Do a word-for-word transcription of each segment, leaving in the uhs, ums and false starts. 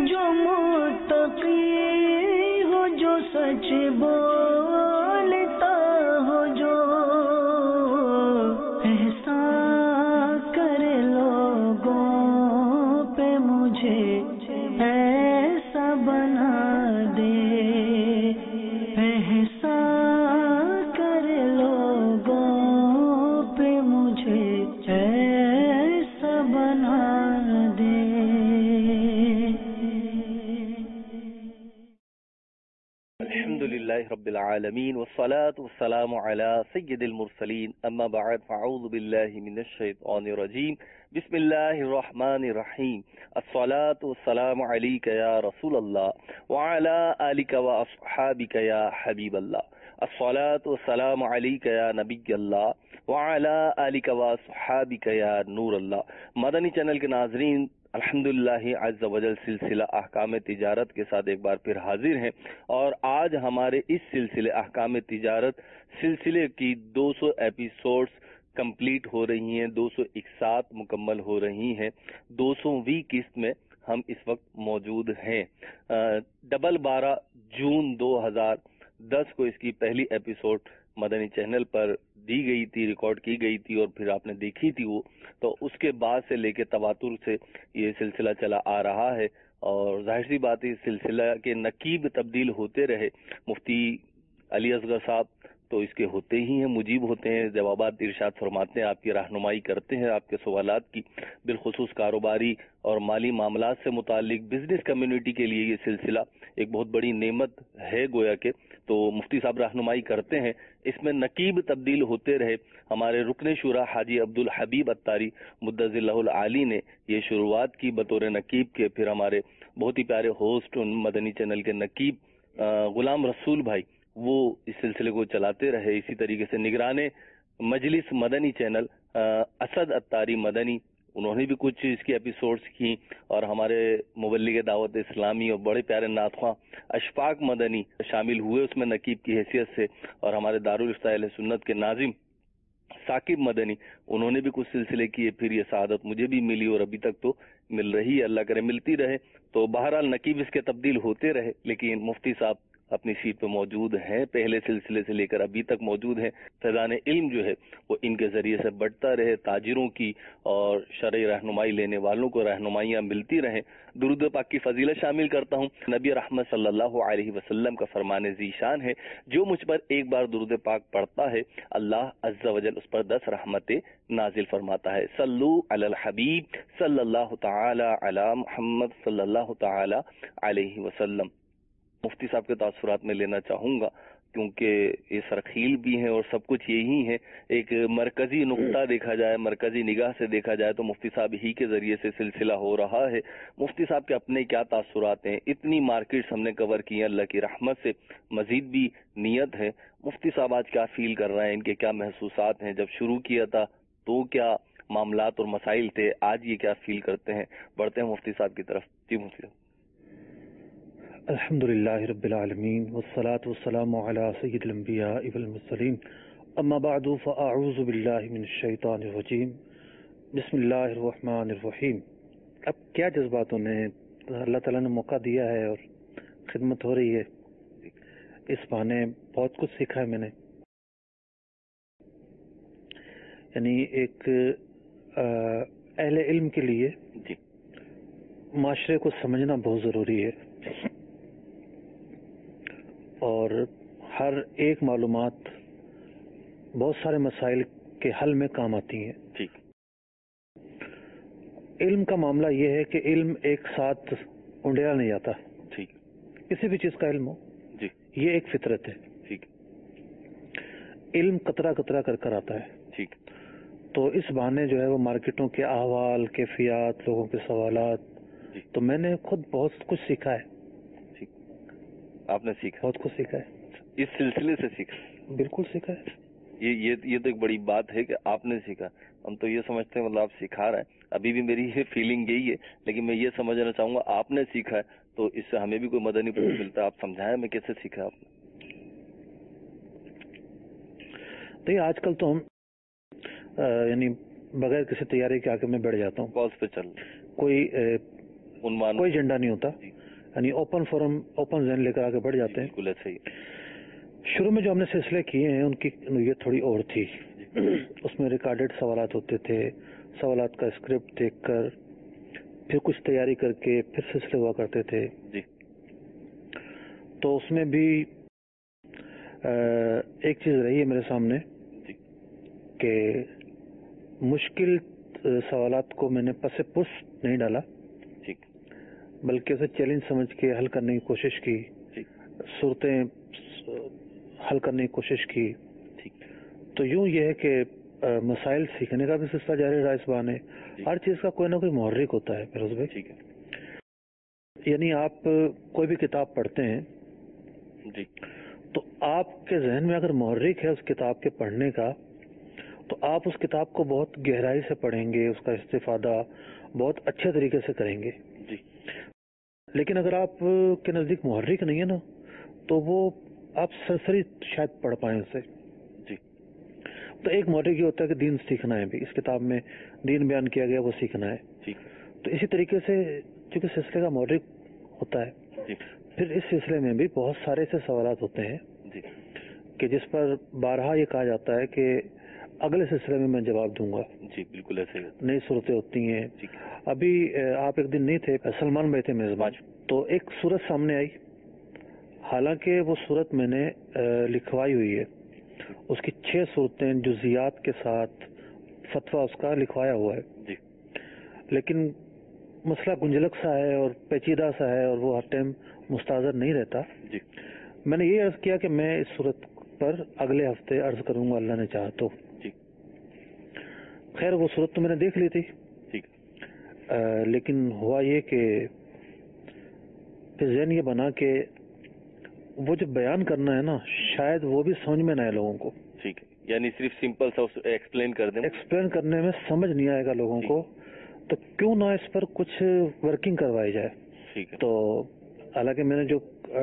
جو متقی ہو، جو سچ بولتا ہو، جو احسان کرے لوگوں پہ مجھے ایسا بنا دے، احسان کرے لوگوں پہ مجھے ایسا بنا دے۔ الحمدللہ رب العالمین والصلاة والسلام علی سید المرسلین، اما بعد فاعوذ باللہ من الشیطان الرجیم، بسم اللہ الرحمن الرحیم، الصلاة والسلام علیک یا رسول اللہ وعلی آلک واصحابک یا حبیب اللہ، الصلاة والسلام علیک یا نبی اللہ وعلی آلک واصحابک یا نور اللہ۔ مدنی چینل کے ناظرین، الحمدللہ عز و جل سلسلہ احکام تجارت کے ساتھ ایک بار پھر حاضر ہیں، اور آج ہمارے اس سلسلے احکام تجارت سلسلے کی دو سو ایپیسوڈز کمپلیٹ ہو رہی ہیں، دو سو اکسٹھ مکمل ہو رہی ہیں۔ دو سویں قسط میں ہم اس وقت موجود ہیں۔ ڈبل بارہ جون دو ہزار دس کو اس کی پہلی ایپیسوڈ مدنی چینل پر دی گئی تھی، ریکارڈ کی گئی تھی، اور پھر آپ نے دیکھی تھی وہ، تو اس کے بعد سے لے کے تواتر سے یہ سلسلہ چلا آ رہا ہے، اور ظاہر سی بات ہے اس سلسلہ کے نقیب تبدیل ہوتے رہے۔ مفتی علی اصغر صاحب تو اس کے ہوتے ہی ہیں، مجیب ہوتے ہیں، جوابات ارشاد فرماتے ہیں، آپ کی رہنمائی کرتے ہیں، آپ کے سوالات کی، بالخصوص کاروباری اور مالی معاملات سے متعلق بزنس کمیونٹی کے لیے یہ سلسلہ ایک بہت بڑی نعمت ہے گویا کہ۔ تو مفتی صاحب رہنمائی کرتے ہیں، اس میں نقیب تبدیل ہوتے رہے۔ ہمارے رکن شورا حاجی عبدالحبیب اتاری مدظ اللہ العالی نے یہ شروعات کی بطور نقیب کے، پھر ہمارے بہت ہی پیارے ہوسٹ مدنی چینل کے نقیب غلام رسول بھائی وہ اس سلسلے کو چلاتے رہے۔ اسی طریقے سے نگران مجلس مدنی چینل اسد اتاری مدنی، انہوں نے بھی کچھ اس کی ایپیسوڈز کی، اور ہمارے مبلغ دعوت اسلامی اور بڑے پیارے نعت خواں اشفاق مدنی شامل ہوئے اس میں نقیب کی حیثیت سے، اور ہمارے دارالفتہ اہل سنت کے ناظم ثاقب مدنی انہوں نے بھی کچھ سلسلے کیے، پھر یہ سعادت مجھے بھی ملی اور ابھی تک تو مل رہی ہے، اللہ کرے ملتی رہے۔ تو بہرحال نقیب اس کے تبدیل ہوتے رہے، لیکن مفتی صاحب اپنی سیٹ پہ موجود ہیں، پہلے سلسلے سے لے کر ابھی تک موجود ہیں۔ فیضان علم جو ہے وہ ان کے ذریعے سے بڑھتا رہے، تاجروں کی اور شرعی رہنمائی لینے والوں کو رہنمائیاں ملتی رہیں۔ درود پاک کی فضیلت شامل کرتا ہوں۔ نبی رحمت صلی اللہ علیہ وسلم کا فرمان ذیشان ہے، جو مجھ پر ایک بار درود پاک پڑھتا ہے اللہ عز و جل اس پر دس رحمتیں نازل فرماتا ہے۔ صلو علی الحبیب صلی اللہ تعالی علی محمد صلی اللہ تعالی علیہ وسلم۔ مفتی صاحب کے تاثرات میں لینا چاہوں گا، کیونکہ یہ سرخیل بھی ہیں اور سب کچھ یہی ہے۔ ایک مرکزی نقطہ دیکھا جائے، مرکزی نگاہ سے دیکھا جائے تو مفتی صاحب ہی کے ذریعے سے سلسلہ ہو رہا ہے۔ مفتی صاحب کے اپنے کیا تاثرات ہیں، اتنی مارکیٹس ہم نے کور کی ہیں، اللہ کی رحمت سے مزید بھی نیت ہے۔ مفتی صاحب آج کیا فیل کر رہے ہیں، ان کے کیا محسوسات ہیں، جب شروع کیا تھا تو کیا معاملات اور مسائل تھے، آج یہ کیا فیل کرتے ہیں؟ بڑھتے ہیں مفتی صاحب کی طرف۔ جی مفتی صاحب۔ الحمدللہ رب العالمین والصلاة والسلام علی سید الانبیاء والمرسلین، اما بعد فاعوذ باللہ من الشیطان الرجیم، بسم اللہ الرحمن الرحیم۔ اب کیا جذباتوں نے اللہ تعالیٰ نے موقع دیا ہے اور خدمت ہو رہی ہے، اس بہانے بہت کچھ سیکھا ہے میں نے۔ یعنی ایک اہل علم کے لیے معاشرے کو سمجھنا بہت ضروری ہے، اور ہر ایک معلومات بہت سارے مسائل کے حل میں کام آتی ہیں۔ ٹھیک۔ علم کا معاملہ یہ ہے کہ علم ایک ساتھ انڈیلا نہیں آتا، ٹھیک، کسی بھی چیز کا علم ہو جی، یہ ایک فطرت ہے۔ ٹھیک، علم قطرہ قطرہ کر کر آتا ہے۔ ٹھیک۔ تو اس بہانے جو ہے وہ مارکیٹوں کے احوال، کیفیات، لوگوں کے سوالات، جی، تو میں نے خود بہت کچھ سیکھا ہے۔ ٹھیک، آپ نے سیکھا؟ بہت کچھ سیکھا ہے، اس سلسلے سے سیکھا؟ بالکل سیکھا ہے۔ یہ یہ یہ تو ایک بڑی بات ہے کہ آپ نے سیکھا۔ ہم تو یہ سمجھتے ہیں مطلب آپ سکھا رہے ہیں، ابھی بھی میری یہ فیلنگ یہی ہے، لیکن میں یہ سمجھنا چاہوں گا آپ نے سیکھا ہے تو اس سے ہمیں بھی کوئی مدنی پھول ملتا ہے۔ آپ سمجھائیں میں کیسے سیکھا آپ نے؟ تو یہ آج کل تو ہم یعنی بغیر کسی تیاری کے آگے میں بیٹھ جاتا ہوں، کالس پہ چل کوئی عنوان کوئی ایجنڈا نہیں ہوتا، یعنی اوپن فورم اوپن ذہن لے کر آگے بڑھ جاتے ہیں. بالکل ایسے ہی. شروع میں جو ہم نے سلسلے کیے ہیں ان کی نوعیت تھوڑی اور تھی. اس میں ریکارڈڈ سوالات ہوتے تھے, سوالات کا اسکرپٹ دیکھ کر پھر کچھ تیاری کر کے پھر سلسلے ہوا کرتے تھے. جی. تو اس میں بھی ایک چیز رہی ہے میرے سامنے کہ مشکل سوالات کو میں نے پس پس نہیں ڈالا, بلکہ اسے چیلنج سمجھ کے حل کرنے کی کوشش کی, صورتیں حل کرنے کی کوشش کی. تو یوں یہ ہے کہ مسائل سیکھنے کا بھی سلسلہ جاری رہا اس بہانے. ہر چیز کا کوئی نہ کوئی محرک ہوتا ہے فیروز بھائی. یعنی آپ کوئی بھی کتاب پڑھتے ہیں جی تو آپ کے ذہن میں اگر محرک ہے اس کتاب کے پڑھنے کا تو آپ اس کتاب کو بہت گہرائی سے پڑھیں گے, اس کا استفادہ بہت اچھے طریقے سے کریں گے. جی. لیکن اگر آپ کے نزدیک محرک نہیں ہے نا تو وہ آپ سرسری شاید پڑھ پائیں اسے. جی. تو ایک محرک یہ ہوتا ہے کہ دین سیکھنا ہے بھی, اس کتاب میں دین بیان کیا گیا وہ سیکھنا ہے. جی. تو اسی طریقے سے چونکہ سلسلے کا محرک ہوتا ہے, جی. پھر اس سلسلے میں بھی بہت سارے ایسے سوالات ہوتے ہیں جی. کہ جس پر بارہا یہ کہا جاتا ہے کہ اگلے سلسلے میں میں جواب دوں گا. جی بالکل ایسے نئی صورتیں ہوتی ہیں. ابھی آپ ایک دن نہیں تھے, سلمان بھائی تھے میزبان, تو ایک صورت سامنے آئی, حالانکہ وہ صورت میں نے لکھوائی ہوئی ہے, اس کی چھ صورتیں جزیات کے ساتھ فتویٰ اس کا لکھوایا ہوا ہے. جی. لیکن مسئلہ گنجلک سا ہے اور پیچیدہ سا ہے اور وہ ہر ٹائم مستحضر نہیں رہتا. جی. میں نے یہ عرض کیا کہ میں اس صورت پر اگلے ہفتے عرض کروں گا اللہ نے چاہا تو. جی. خیر وہ صورت تو میں نے دیکھ لی تھی. ٹھیک. لیکن ہوا یہ کہ پھر ذہن یہ بنا کہ وہ جو بیان کرنا ہے نا شاید وہ بھی سمجھ میں نہ آئے لوگوں کو. ٹھیک ہے, یعنی صرف سمپل سا ایکسپلین کر دیں. ایکسپلین کرنے میں سمجھ نہیں آئے گا لوگوں کو, تو کیوں نہ اس پر کچھ ورکنگ کروائی جائے. ٹھیک ہے. تو حالانکہ میں نے جو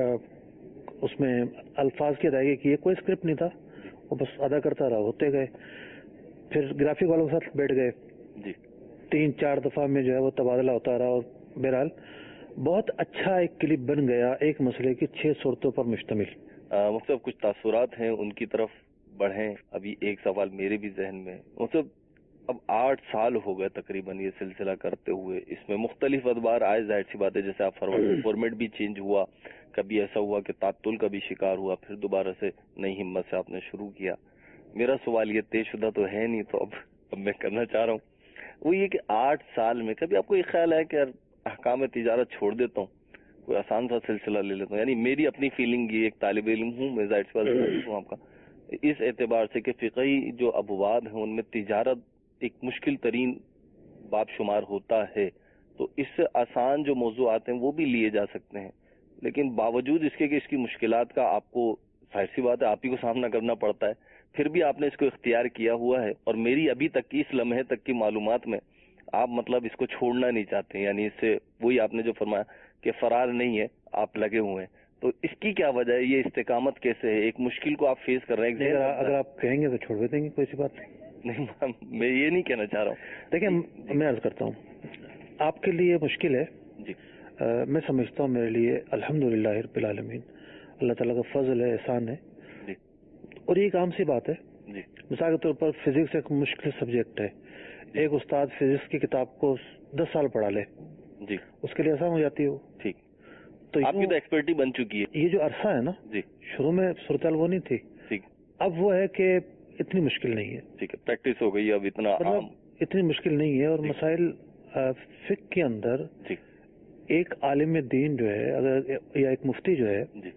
اس میں الفاظ کی ادائیگی کی ہے کوئی اسکرپٹ نہیں تھا, وہ بس ادا کرتا رہا, ہوتے گئے. پھر گرافک والوں کے ساتھ بیٹھ گئے. جی. تین چار دفعہ میں جو ہے وہ تبادلہ ہوتا رہا, اور بہرحال بہت اچھا ایک کلپ بن گیا ایک مسئلے کی چھ صورتوں پر مشتمل. مطلب کچھ تاثرات ہیں ان کی طرف بڑھیں. ابھی ایک سوال میرے بھی ذہن میں, مطلب اب آٹھ سال ہو گئے تقریباً یہ سلسلہ کرتے ہوئے, اس میں مختلف ادوار آئے, ظاہر سی بات ہے جیسے آپ فرمائیں فارمیٹ بھی چینج ہوا, کبھی ایسا ہوا کہ تعطل کا بھی شکار ہوا, پھر دوبارہ سے نئی ہمت سے آپ نے شروع کیا. میرا سوال یہ طے شدہ تو ہے نہیں, تو اب اب میں کرنا چاہ رہا ہوں, وہ یہ کہ آٹھ سال میں کبھی آپ کو یہ خیال ہے کہ احکام تجارت چھوڑ دیتا ہوں, کوئی آسان سا سلسلہ لے لیتا ہوں. یعنی میری اپنی فیلنگ یہ, ایک طالب علم ہوں میں, ظاہر سی بات ہوں آپ کا, اس اعتبار سے کہ فقہی جو ابواب ہیں ان میں تجارت ایک مشکل ترین باب شمار ہوتا ہے, تو اس سے آسان جو موضوعات ہیں وہ بھی لیے جا سکتے ہیں, لیکن باوجود اس کے کہ اس کی مشکلات کا آپ کو ظاہر سی بات ہے آپ ہی کو سامنا کرنا پڑتا ہے, پھر بھی آپ نے اس کو اختیار کیا ہوا ہے. اور میری ابھی تک کی اس لمحے تک کی معلومات میں آپ مطلب اس کو چھوڑنا نہیں چاہتے, یعنی اس سے وہی آپ نے جو فرمایا کہ فرار نہیں ہے, آپ لگے ہوئے ہیں. تو اس کی کیا وجہ ہے, یہ استقامت کیسے ہے, ایک مشکل کو آپ فیس کر رہے ہیں. اگر آپ کہیں گے تو چھوڑ بھی دیں گے, کوئی سی بات نہیں. نہیں میں یہ نہیں کہنا چاہ رہا ہوں. دیکھیں میں عرض کرتا ہوں, آپ کے لیے مشکل ہے. جی. میں سمجھتا ہوں میرے لیے الحمدللہ رب العالمین, اللہ تعالیٰ کا فضل ہے, احسان ہے. جی. اور یہ ایک عام سی بات ہے. جی. مثال کے طور پر فزکس ایک مشکل سبجیکٹ ہے. ایک استاد فزکس کی کتاب کو دس سال پڑھا لے, جی, اس کے لیے آسان ہو جاتی ہو. ٹھیک. تو آپ کی تو ایکسپرٹی بن چکی ہے. یہ جو عرصہ ہے نا, جی, شروع میں صورتحال وہ نہیں تھی. ٹھیک. اب وہ ہے کہ اتنی مشکل نہیں ہے. ٹھیک ہے, پریکٹس ہو گئی اب, اتنا مطلب اتنی مشکل نہیں ہے. اور مسائل فقہ کے اندر ایک عالم دین جو ہے اگر یا ایک مفتی جو ہے جی,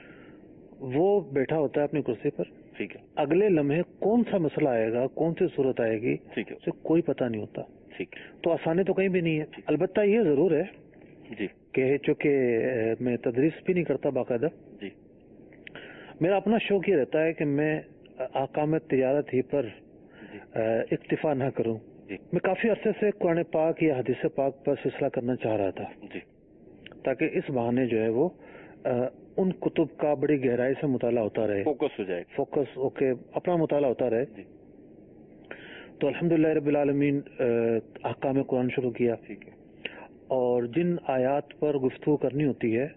وہ بیٹھا ہوتا ہے اپنی کرسی پر. ٹھیک ہے. اگلے لمحے کون سا مسئلہ آئے گا, کون سی صورت آئے گی, ٹھیک ہے, اسے کوئی پتہ نہیں ہوتا. ٹھیک. تو آسانی تو کہیں بھی نہیں ہے. البتہ یہ ضرور ہے جی کہ چونکہ میں تدریس بھی نہیں کرتا باقاعدہ, جی, میرا اپنا شوق یہ رہتا ہے کہ میں احکام تجارت ہی پر اکتفا نہ کروں. جی. میں کافی عرصے سے قرآن پاک یا حدیث پاک پر سلسلہ کرنا چاہ رہا تھا. جی. تاکہ اس بہانے جو ہے وہ ان کتب کا بڑی گہرائی سے مطالعہ ہوتا رہے, فوکس ہو جائے, فوکس ہو کے اپنا مطالعہ ہوتا رہے. جی. تو الحمدللہ رب العالمین احکام قرآن شروع کیا. ٹھیک ہے. اور جن آیات پر گفتگو کرنی ہوتی ہے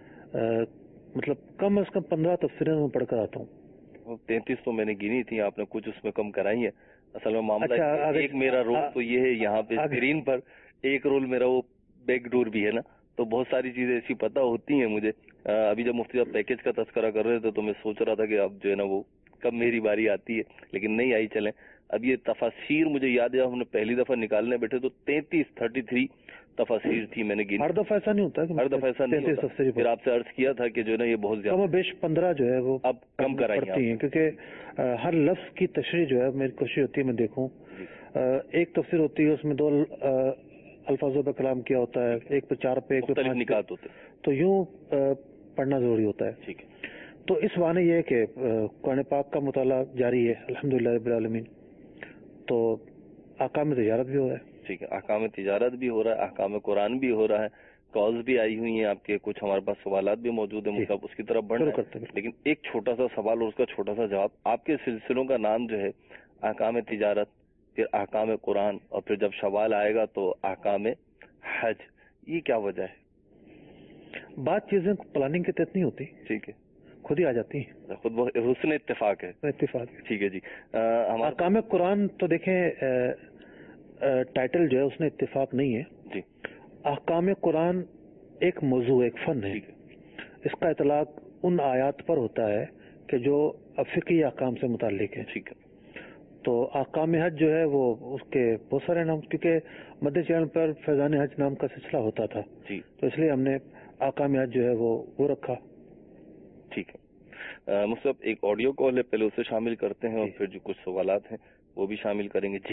مطلب کم از کم پندرہ تفسیریں میں پڑھ کر آتا ہوں. تینتیس تو میں نے گنی تھی، آپ نے کچھ اس میں کم کرائی ہیں. اصل میں معاملہ ایک میرا رول تو یہ ہے یہاں پہ اسکرین پر، ایک رول میرا وہ بیک ڈور بھی ہے نا، تو بہت ساری چیزیں ایسی پتہ ہوتی ہیں مجھے. ابھی جب مفتی صاحب پیکج کا تذکرہ کر رہے تھے تو میں سوچ رہا تھا کہ اب جو ہے نا وہ کب میری باری آتی ہے، لیکن نہیں آئی. چلیں اب یہ تفاسیر مجھے یاد ہے، ہم نے پہلی دفعہ نکالنے بیٹھے تو تینتیس تھرٹی تھری تفاسیر تھی میں نے گنی. ہر دفعہ ایسا نہیں ہوتا، ہر دفعہ ایسا نہیں ہوتا. پھر آپ سے عرض کیا تھا کہ جو ہے نا یہ بہت زیادہ بیش پندرہ جو ہے وہ اب کم کرائی ہیں، کیونکہ ہر لفظ کی تشریح جو ہے میری کوشش ہوتی ہے میں دیکھوں. ایک تفسیر ہوتی ہے اس میں دو الفاظوں پہ کلام کیا ہوتا ہے، ایک پہ چار پہ ایک پہ پانچ نکات ہوتے، تو یوں پڑھنا ضروری ہوتا ہے. ٹھیک ہے. تو اس معنی یہ ہے کہ قرآن پاک کا مطالعہ جاری ہے الحمدللہ رب العالمین. تو احکام تجارت بھی ہو رہا ہے. ٹھیک ہے، احکام تجارت بھی ہو رہا ہے، احکام قرآن بھی ہو رہا ہے، کالز بھی آئی ہوئی ہیں آپ کے، کچھ ہمارے پاس سوالات بھی موجود ہیں، مطلب اس کی طرف بڑھ رہے ہیں. لیکن ایک چھوٹا سا سوال اور اس کا چھوٹا سا جواب. آپ کے سلسلوں کا نام جو ہے احکام تجارت، پھر احکام قرآن، اور پھر جب شوال آئے گا تو احکام حج، یہ کیا وجہ ہے؟ بات چیزیں پلاننگ کے تحت نہیں ہوتی، ٹھیک ہے، خود ہی آ جاتی ہیں، خود وہ حسن اتفاق ہے. اتفاق. ٹھیک ہے جی. احکام قرآن تو دیکھیں ٹائٹل جو ہے اس میں اتفاق نہیں ہے جی. احکام قرآن ایک موضوع، ایک فن ہے. اس کا اطلاق ان آیات پر ہوتا ہے کہ جو فقہی احکام سے متعلق ہے. ٹھیک ہے. تو احکام حج جو ہے وہ اس کے بہت سارے نام، کیونکہ مدنی چینل پر فیضان حج نام کا سلسلہ ہوتا تھا جی، تو اس لیے ہم نے احکام حج جو ہے وہ وہ رکھا. ٹھیک ہے. مصطفی ایک آڈیو کال ہے، پہلے اسے شامل کرتے ہیں اور پھر جو کچھ سوالات ہیں وہ بھی شامل کریں گے. جی.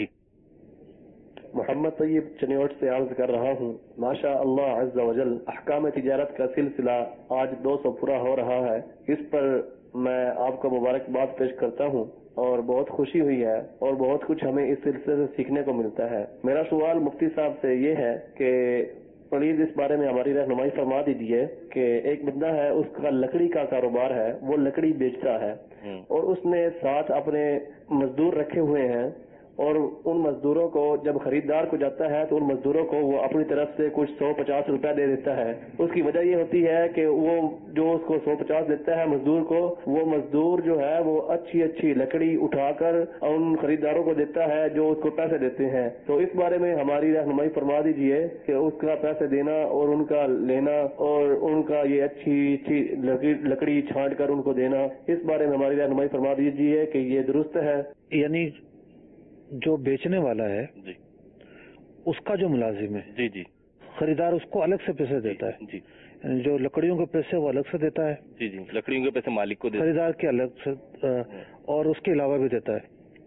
محمد طیب چنیوٹ سے عرض کر رہا ہوں، ماشاء اللہ عز و جل احکام تجارت کا سلسلہ آج دو سو پورا ہو رہا ہے. اس پر میں آپ کو مبارکباد پیش کرتا ہوں اور بہت خوشی ہوئی ہے اور بہت کچھ ہمیں اس سلسلے سے سیکھنے کو ملتا ہے. میرا سوال مفتی صاحب سے یہ ہے کہ پلیز اس بارے میں ہماری رہنمائی فرما دیجیے کہ ایک بندہ ہے، اس کا لکڑی کا کاروبار ہے، وہ لکڑی بیچتا ہے اور اس نے ساتھ اپنے مزدور رکھے ہوئے ہیں، اور ان مزدوروں کو جب خریدار کو جاتا ہے تو ان مزدوروں کو وہ اپنی طرف سے کچھ سو پچاس روپے دے دیتا ہے. اس کی وجہ یہ ہوتی ہے کہ وہ جو اس کو سو پچاس دیتا ہے مزدور کو، وہ مزدور جو ہے وہ اچھی اچھی لکڑی اٹھا کر ان خریداروں کو دیتا ہے جو اس کو پیسے دیتے ہیں. تو اس بارے میں ہماری رہنمائی فرما دیجیے کہ اس کا پیسے دینا اور ان کا لینا اور ان کا یہ اچھی اچھی لکڑی چھانٹ کر ان کو دینا، اس بارے میں ہماری رہنمائی فرما دیجیے کہ یہ درست ہے. یعنی جو بیچنے والا ہے جی، اس کا جو ملازم ہے، جی جی، خریدار اس کو الگ سے پیسے دیتا ہے. جی، یعنی جو لکڑیوں کے پیسے وہ الگ سے دیتا ہے. جی جی، لکڑیوں کے پیسے مالک کو دیتا ہے، خریدار کے الگ سے اور اس کے علاوہ بھی دیتا ہے.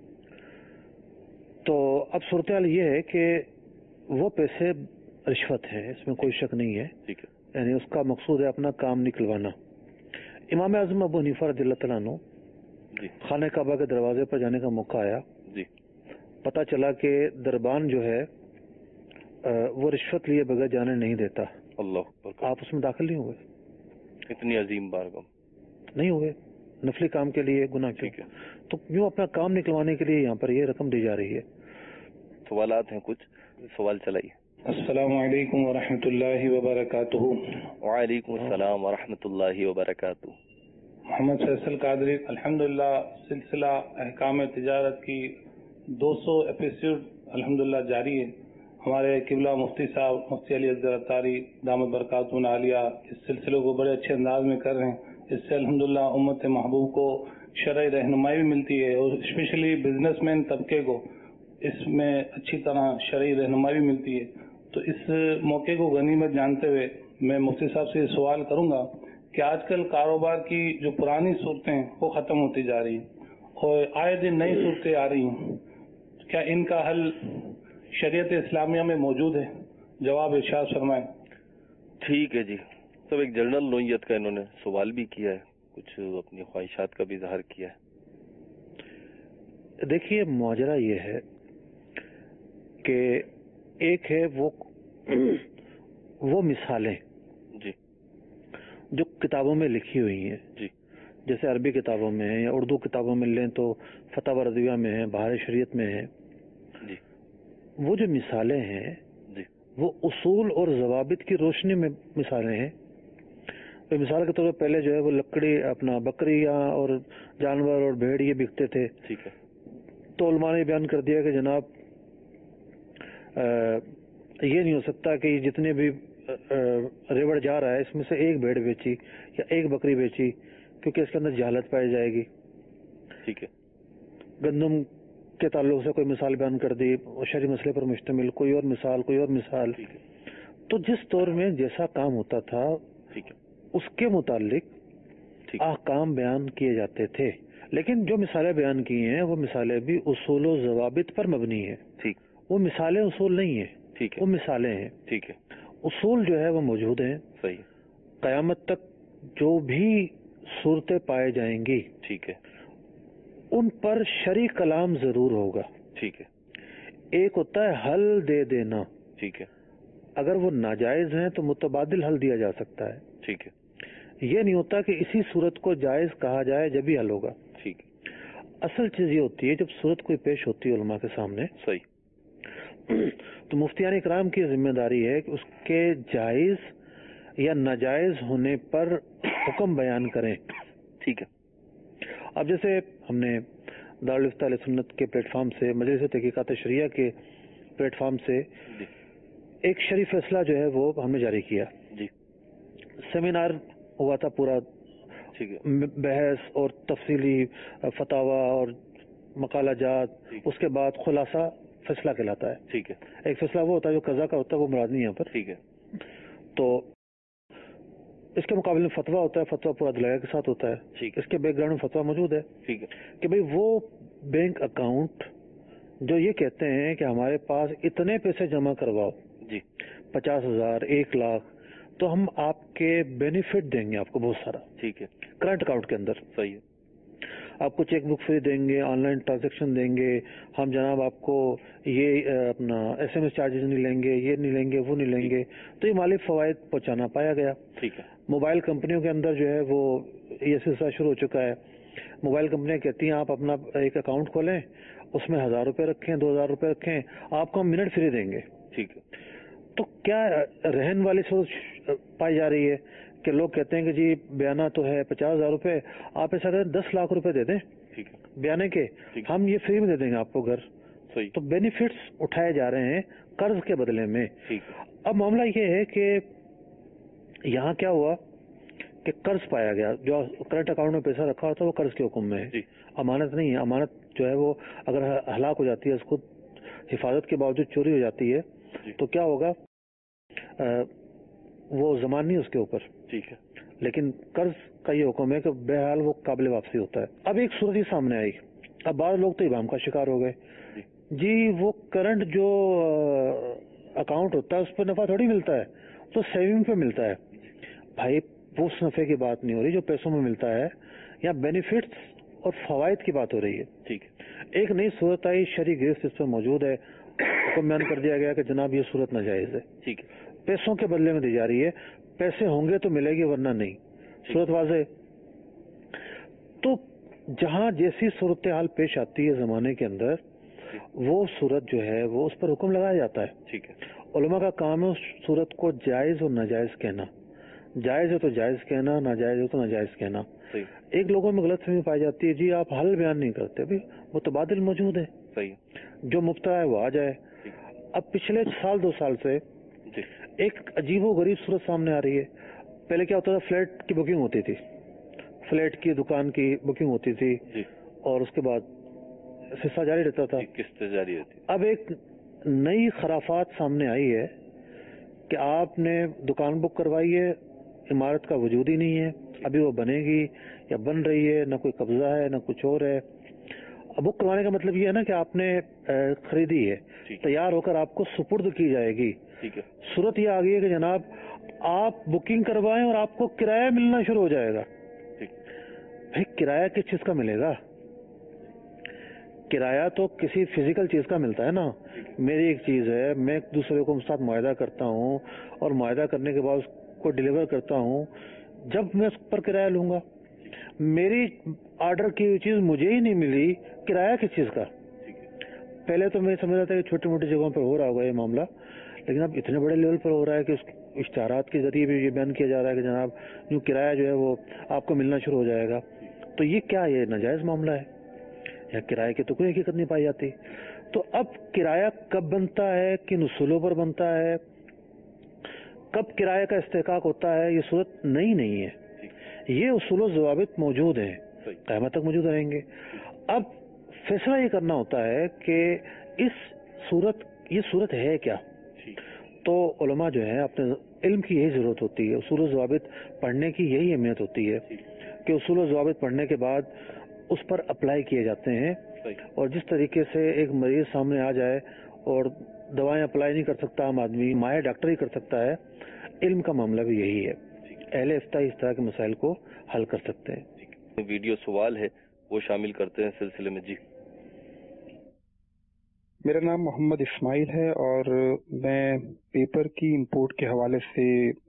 تو اب صورتحال یہ ہے کہ وہ پیسے رشوت ہے، اس میں کوئی شک نہیں ہے. ٹھیک ہے. یعنی اس کا مقصود ہے اپنا کام نکلوانا. امام اعظم ابو حنیفہ رضی اللہ تعالیٰ عنہ جی، خانہ کعبہ کے دروازے پر جانے کا موقع آیا. جی، پتہ چلا کہ دربان جو ہے وہ رشوت لیے بغیر جانے نہیں دیتا. اللہ، آپ اس میں داخل نہیں ہوئے؟ اتنی عظیم بارگاہ نہیں ہوئے، نفلی کام کے لیے گناہ کیوں؟ ٹھیک ہے. تو یوں اپنا کام نکلوانے کے لیے یہاں پر یہ رقم دی جا رہی ہے. سوالات ہیں کچھ، سوال چلائیے. السلام علیکم ورحمۃ اللہ وبرکاتہ. وعلیکم السلام ورحمۃ اللہ وبرکاتہ. محمد فیصل قادری. الحمدللہ سلسلہ احکام تجارت کی دو سو ایپیسوڈ الحمدللہ جاری ہے. ہمارے قبلہ مفتی صاحب مفتی علی اصغر اتاری دامت برکاتہ عالیہ اس سلسلے کو بڑے اچھے انداز میں کر رہے ہیں. اس سے الحمدللہ امت محبوب کو شرعی رہنمائی بھی ملتی ہے اور اسپیشلی بزنس مین طبقے کو اس میں اچھی طرح شرعی رہنمائی بھی ملتی ہے. تو اس موقع کو غنیمت جانتے ہوئے میں مفتی صاحب سے یہ سوال کروں گا کہ آج کل کاروبار کی جو پرانی صورتیں ہیں وہ ختم ہوتی جا رہی ہیں اور آئے دن نئی صورتیں آ رہی ہیں، کیا ان کا حل شریعت اسلامیہ میں موجود ہے؟ جواب ارشاد فرمائیں. ٹھیک ہے جی. سب ایک جنرل نوعیت کا انہوں نے سوال بھی کیا ہے، کچھ اپنی خواہشات کا بھی اظہار کیا ہے. دیکھیے ماجرا یہ ہے کہ ایک ہے وہ وہ مثالیں جی جو کتابوں میں لکھی ہوئی ہیں، جی، جیسے عربی کتابوں میں ہیں یا اردو کتابوں میں لیں تو فتح رضویہ میں ہیں، بہار شریعت میں ہیں. جی، وہ جو مثالیں ہیں جی، وہ اصول اور ضوابط کی روشنی میں مثالیں ہیں. مثال کے طور پر پہلے جو ہے وہ لکڑی اپنا بکریاں اور جانور اور بھیڑ یہ بکتے تھے. ٹھیک ہے. تو علماء نے بیان کر دیا کہ جناب یہ نہیں ہو سکتا کہ جتنے بھی ریوڑ جا رہا ہے اس میں سے ایک بھیڑ بیچی یا ایک بکری بیچی, کیونکہ اس کے اندر جہالت پائی جائے گی. ٹھیک ہے. گندم کے تعلق سے کوئی مثال بیان کر دی, شرعی مسئلے پر مشتمل, کوئی اور مثال کوئی اور مثال. تو جس دور میں جیسا کام ہوتا تھا اس کے متعلق احکام بیان کیے جاتے تھے, لیکن جو مثالیں بیان کی ہیں وہ مثالیں بھی اصول و ضوابط پر مبنی ہیں. ٹھیک. وہ مثالیں اصول نہیں ہیں. ٹھیک ہے. وہ مثالیں ہیں. ٹھیک ہے. اصول جو ہے وہ موجود ہیں. صحیح. قیامت تک جو بھی صورتیں پائے جائیں گی ٹھیک ہے ان پر شرعی کلام ضرور ہوگا. ٹھیک ہے. ایک ہوتا ہے حل دے دینا. ٹھیک ہے. اگر وہ ناجائز ہیں تو متبادل حل دیا جا سکتا ہے. ٹھیک ہے. یہ نہیں ہوتا کہ اسی صورت کو جائز کہا جائے جب ہی حل ہوگا. ٹھیک. اصل چیز یہ ہوتی ہے جب صورت کوئی پیش ہوتی ہے علماء کے سامنے, صحیح, تو مفتیان اکرام کی ذمہ داری ہے کہ اس کے جائز یا ناجائز ہونے پر حکم بیان کریں. ٹھیک ہے. اب جیسے ہم نے دارالفتہ علیہ سنت کے پلیٹ فارم سے, مجلس تحقیقات شریعہ کے پلیٹ فارم سے جی. ایک شرعی فیصلہ جو ہے وہ ہم نے جاری کیا. جی. سیمینار ہوا تھا پورا, ٹھیک ہے, بحث اور تفصیلی فتاوا اور مقالہ جات, اس کے بعد خلاصہ فیصلہ کہلاتا ہے. ٹھیک ہے. ایک فیصلہ وہ ہوتا ہے جو قضا کا ہوتا ہے, وہ مراد نہیں یہاں پر. ٹھیک ہے. تو اس کے مقابلے میں فتویٰ ہوتا ہے, فتویٰ پورا دلائل کے ساتھ ہوتا ہے. ٹھیک. اس کے بیک گراؤنڈ میں فتویٰ موجود ہے. ٹھیک ہے. کہ بھئی وہ بینک اکاؤنٹ جو یہ کہتے ہیں کہ ہمارے پاس اتنے پیسے جمع کرواؤ, جی, پچاس ہزار ایک لاکھ, تو ہم آپ کے بینیفٹ دیں گے آپ کو بہت سارا. ٹھیک ہے. کرنٹ اکاؤنٹ کے اندر. صحیح ہے. آپ کو چیک بک فری دیں گے, آن لائن ٹرانزیکشن دیں گے, ہم جناب آپ کو یہ اپنا ایس ایم ایس چارجز نہیں لیں گے, یہ نہیں لیں گے, وہ نہیں لیں گے. تو یہ مالی فوائد پہنچانا پایا گیا. ٹھیک ہے. موبائل کمپنیوں کے اندر جو ہے وہ یہ سلسلہ شروع ہو چکا ہے. موبائل کمپنیاں کہتی ہیں آپ اپنا ایک اکاؤنٹ کھولیں, اس میں ہزار روپے رکھیں, دو ہزار روپے رکھیں, آپ کو ہم منٹ فری دیں گے. ٹھیک ہے. تو کیا رہن والی سوچ پائی جا رہی ہے کہ لوگ کہتے ہیں کہ جی بیانہ تو ہے پچاس ہزار روپے, آپ ایسا کریں دس لاکھ روپے دے دیں بیانے کے, ہم یہ فری میں دے دیں گے آپ کو گھر. تو بینیفٹس اٹھائے جا رہے ہیں قرض کے بدلے میں. اب معاملہ یہ ہے کہ یہاں کیا ہوا کہ قرض پایا گیا, جو کرنٹ اکاؤنٹ میں پیسہ رکھا ہوتا ہے وہ قرض کے حکم میں ہے, امانت نہیں ہے. امانت جو ہے وہ اگر ہلاک ہو جاتی ہے, اس کو حفاظت کے باوجود چوری ہو جاتی ہے, تو کیا ہوگا, وہ ضمان نہیں اس کے اوپر. ٹھیک ہے. لیکن قرض کا یہ حکم ہے کہ بہرحال وہ قابل واپسی ہوتا ہے. اب ایک صورت ہی سامنے آئی, اب بعض لوگ تو ابہام کا شکار ہو گئے. جی وہ کرنٹ جو اکاؤنٹ ہوتا ہے اس پہ نفع تھوڑی ملتا ہے, تو سیونگ پہ ملتا ہے. بھائی وہ اس نفع کی بات نہیں ہو رہی جو پیسوں میں ملتا ہے, یا بینیفٹس اور فوائد کی بات ہو رہی ہے. ٹھیک ہے. ایک نئی صورت آئی, شرعی گرفت اس پہ موجود ہے, حکم بیان کر دیا گیا کہ جناب یہ صورت ناجائز ہے. ٹھیک ہے. پیسوں کے بدلے میں دی جا رہی ہے, پیسے ہوں گے تو ملے گی ورنہ نہیں. صورت واضح. تو جہاں جیسی صورتحال پیش آتی ہے زمانے کے اندر, وہ صورت جو ہے وہ اس پر حکم لگایا جاتا ہے. ٹھیک ہے. علماء کا کام ہے اس صورت کو جائز اور ناجائز کہنا. جائز ہے تو جائز کہنا, ناجائز ہے تو ناجائز کہنا. ایک لوگوں میں غلط فہمی پائی جاتی ہے, جی آپ حل بیان نہیں کرتے. بھی متبادل موجود ہے, جو مبتلا ہے وہ آ جائے. اب پچھلے سال دو سال سے ایک عجیب و غریب صورت سامنے آ رہی ہے. پہلے کیا ہوتا تھا, فلیٹ کی بکنگ ہوتی تھی, فلیٹ کی دکان کی بکنگ ہوتی تھی, اور اس کے بعد حصہ جاری رہتا تھا, قسط جاری رہتی. اب ایک نئی خرافات سامنے آئی ہے کہ آپ نے دکان بک کروائی ہے, عمارت کا وجود ہی نہیں ہے, ابھی وہ بنے گی یا بن رہی ہے, نہ کوئی قبضہ ہے نہ کچھ اور ہے. بک کروانے کا مطلب یہ ہے نا کہ آپ نے خریدی ہے, تیار ہو کر آپ کو سپرد کی جائے گی. صورت یہ آ گئی ہے کہ جناب آپ بکنگ کروائیں اور آپ کو کرایہ ملنا شروع ہو جائے گا. بھائی کرایہ کس چیز کا ملے گا؟ کرایہ تو کسی فزیکل چیز کا ملتا ہے نا. میری ایک چیز ہے, میں ایک دوسرے کو ساتھ معاہدہ کرتا ہوں, اور معاہدہ کرنے کے بعد اس کو ڈیلیور کرتا ہوں, جب میں اس پر کرایہ لوں گا. میری آرڈر کی ہوئی چیز مجھے ہی نہیں ملی, کرایہ کس چیز کا؟ پہلے تو میں سمجھا تھا کہ چھوٹی موٹی جگہوں پہ ہو رہا ہوگا یہ معاملہ, لیکن اب اتنے بڑے لیول پر ہو رہا ہے کہ اس اشتہارات کے ذریعے بھی یہ بیان کیا جا رہا ہے کہ جناب یوں کرایہ جو ہے وہ آپ کو ملنا شروع ہو جائے گا. تو یہ کیا یہ ناجائز معاملہ ہے یا کرایہ کی تو کوئی حقیقت نہیں پائی جاتی. تو اب کرایہ کب بنتا ہے, کن اصولوں پر بنتا ہے, کب کرایہ کا استحقاق ہوتا ہے, یہ صورت نئی نہیں ہے. یہ اصول و ضوابط موجود ہیں, قیامت تک موجود رہیں گے. اب فیصلہ یہ کرنا ہوتا ہے کہ اس صورت یہ صورت ہے کیا. تو علماء جو ہیں اپنے علم کی یہی ضرورت ہوتی ہے, اصول و ضوابط پڑھنے کی یہی اہمیت ہوتی ہے کہ اصول و ضوابط پڑھنے کے بعد اس پر اپلائی کیے جاتے ہیں. اور جس طریقے سے ایک مریض سامنے آ جائے اور دوائیں اپلائی نہیں کر سکتا عام آدمی, ماہر ڈاکٹر ہی کر سکتا ہے, علم کا معاملہ بھی یہی ہے. اہل افتاء اس طرح کے مسائل کو حل کر سکتے ہیں. ویڈیو سوال ہے وہ شامل کرتے ہیں سلسلے میں. جی میرا نام محمد اسماعیل ہے اور میں پیپر کی امپورٹ کے حوالے سے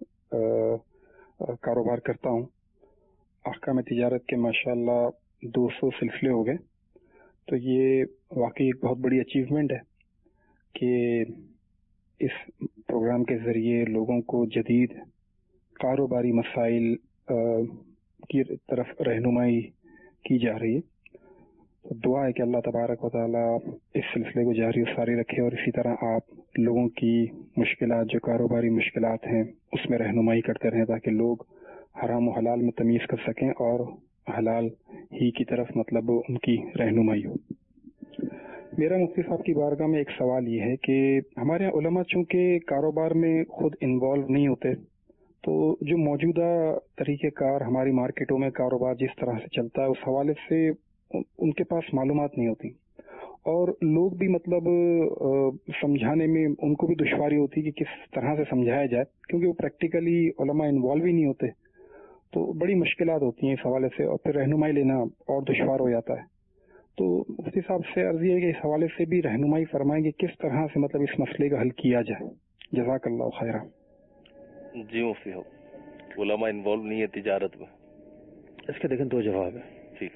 کاروبار کرتا ہوں. احکام تجارت کے ماشاءاللہ دو سو سلسلے ہو گئے. تو یہ واقعی ایک بہت بڑی اچیومنٹ ہے کہ اس پروگرام کے ذریعے لوگوں کو جدید کاروباری مسائل کی طرف رہنمائی کی جا رہی ہے. دعا ہے کہ اللہ تبارک و تعالیٰ اس سلسلے کو جاری و ساری رکھے اور اسی طرح آپ لوگوں کی مشکلات جو کاروباری مشکلات ہیں اس میں رہنمائی کرتے رہیں تاکہ لوگ حرام و حلال میں تمیز کر سکیں اور حلال ہی کی طرف مطلب ان کی رہنمائی ہو. میرا مفتی صاحب کی بارگاہ میں ایک سوال یہ ہے کہ ہمارے یہاں علماء چونکہ کاروبار میں خود انوالو نہیں ہوتے تو جو موجودہ طریقہ کار ہماری مارکیٹوں میں کاروبار جس طرح سے چلتا ہے اس حوالے سے ان کے پاس معلومات نہیں ہوتی اور لوگ بھی مطلب سمجھانے میں ان کو بھی دشواری ہوتی کہ کس طرح سے سمجھایا جائے کیونکہ وہ پریکٹیکلی علماء انوالو ہی نہیں ہوتے. تو بڑی مشکلات ہوتی ہیں اس حوالے سے اور پھر رہنمائی لینا اور دشوار ہو جاتا ہے. تو مفتی صاحب سے عرض یہ ہے کہ اس حوالے سے بھی رہنمائی فرمائیں کہ کس طرح سے مطلب اس مسئلے کا حل کیا جائے. جزاک اللہ خیرہ. جی مفتی صاحب, علماء انوالو نہیں ہے تجارت میں, اس کے دیکھیں دو جواب ہے. ٹھیک.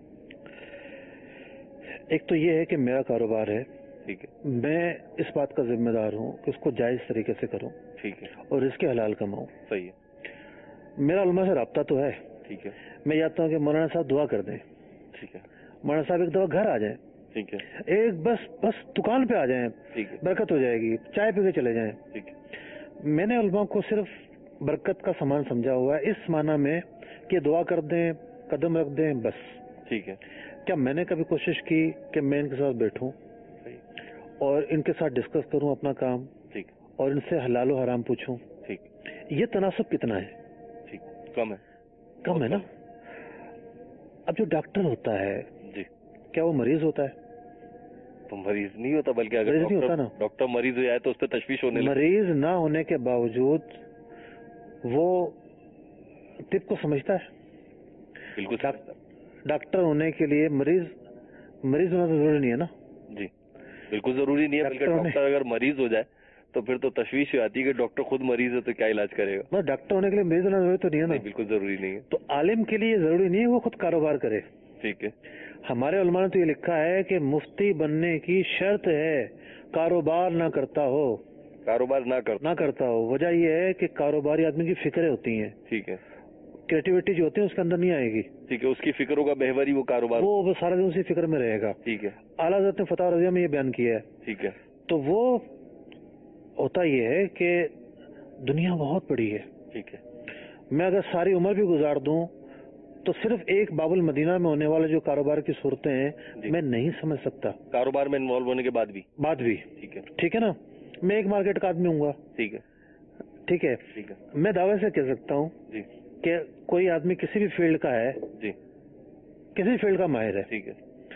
ایک تو یہ ہے کہ میرا کاروبار ہے, ٹھیک ہے, میں اس بات کا ذمہ دار ہوں کہ اس کو جائز طریقے سے کروں, ٹھیک ہے, اور اس کے حلال کماؤں. صحیح ہے. میرا علماء سے رابطہ تو ہے, ٹھیک ہے, میں چاہتا ہوں کہ مولانا صاحب دعا کر دیں, ٹھیک ہے, مولانا صاحب ایک دفعہ گھر آ جائیں, ٹھیک ہے, ایک بس بس دکان پہ آ جائیں, ٹھیک ہے, برکت ہو جائے گی, چائے پی کے چلے جائیں. ٹھیک ہے. میں نے علماء کو صرف برکت کا سامان سمجھا ہوا ہے اس معنی میں کہ دعا کر دیں, قدم رکھ دیں, بس. ٹھیک ہے. کیا میں نے کبھی کوشش کی کہ میں ان کے ساتھ بیٹھوں اور ان کے ساتھ ڈسکس کروں اپنا کام, ٹھیک, اور ان سے حلال و حرام پوچھوں؟ ٹھیک. یہ تناسب کتنا ہے؟ ٹھیک, کم ہے. کم ہے نا. اب جو ڈاکٹر ہوتا ہے, جی, کیا وہ مریض ہوتا ہے؟ تو مریض نہیں ہوتا, بلکہ اگر مریض نہیں ہوتا نا, ڈاکٹر مریض ہو جائے تو اس پہ تشویش ہونے لگتی. مریض نہ ہونے کے باوجود وہ طب کو سمجھتا ہے. بالکل. ڈاکٹر ہونے کے لیے مریض مریض ہونا تو ضروری نہیں ہے نا. جی, بالکل ضروری نہیں ہے, بلکہ ڈاکٹر اگر مریض ہو جائے تو پھر تو تشویش آتی ہے کہ ڈاکٹر خود مریض ہے تو کیا علاج کرے گا. ڈاکٹر ہونے کے لیے مریض ہونا ضروری تو نہیں ہے نا. بالکل ضروری نہیں ہے. تو عالم کے لیے ضروری نہیں ہے وہ خود کاروبار کرے. ٹھیک ہے. ہمارے علماء نے تو یہ لکھا ہے کہ مفتی بننے کی شرط ہے کاروبار نہ کرتا ہو. کاروبار نہ کرتا نہ کرتا ہو وجہ یہ ہے کہ کاروباری آدمی کی فکریں ہوتی ہیں. ٹھیک ہے. کریٹیوٹی جو ہوتی ہے اس کے اندر نہیں آئے گی. ٹھیک ہے. اس کی فکروں کا بہوری وہ کاروبار وہ سارا دن اسی فکر میں رہے گا. ٹھیک ہے. اعلیٰ حضرت نے فتح رضیہ میں یہ بیان کیا ہے. ٹھیک ہے. تو وہ ہوتا یہ ہے کہ دنیا بہت بڑی ہے. ٹھیک ہے. میں اگر ساری عمر بھی گزار دوں تو صرف ایک باب المدینہ میں ہونے والے جو کاروبار کی صورتیں ہیں جی. میں نہیں سمجھ سکتا. کاروبار میں انوالو ہونے کے بعد بھی بعد بھی ٹھیک ہے. ٹھیک ہے نا. میں ایک مارکیٹ کا آدمی ہوں گا. ٹھیک ہے. ٹھیک ہے. ٹھیک ہے. میں دعوے سے کہہ سکتا ہوں جی کہ کوئی آدمی کسی بھی فیلڈ کا ہے, جی, کسی فیلڈ کا ماہر ہے. ٹھیک ہے.